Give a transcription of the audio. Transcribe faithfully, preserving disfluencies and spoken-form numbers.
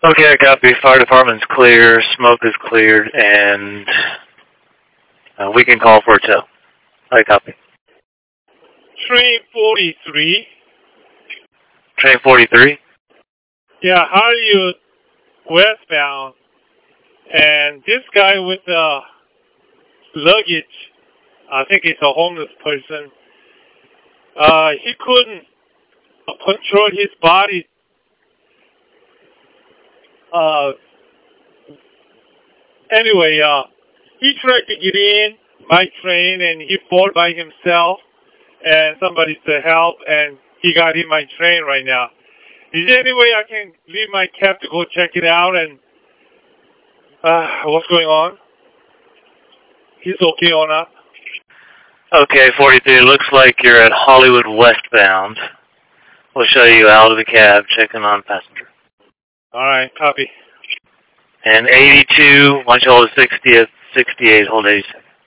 Okay, I copy. Fire department's clear, smoke is cleared, and uh, we can call for a tow. I copy. Train forty-three. Train forty-three? Yeah, how are you westbound? And this guy with the luggage, I think it's a homeless person, uh, he couldn't control his body. Uh, anyway, uh, he tried to get in my train and he fought by himself and somebody to help and he got in my train right now. Is there any way I can leave my cab to go check it out and uh, what's going on? He's okay or not? Okay, forty-three. It looks like you're at Hollywood westbound. We'll show you out of the cab, checking on passenger. All right, copy. And eighty-two, once you hold sixtieth, sixty-eight, hold eighty-six.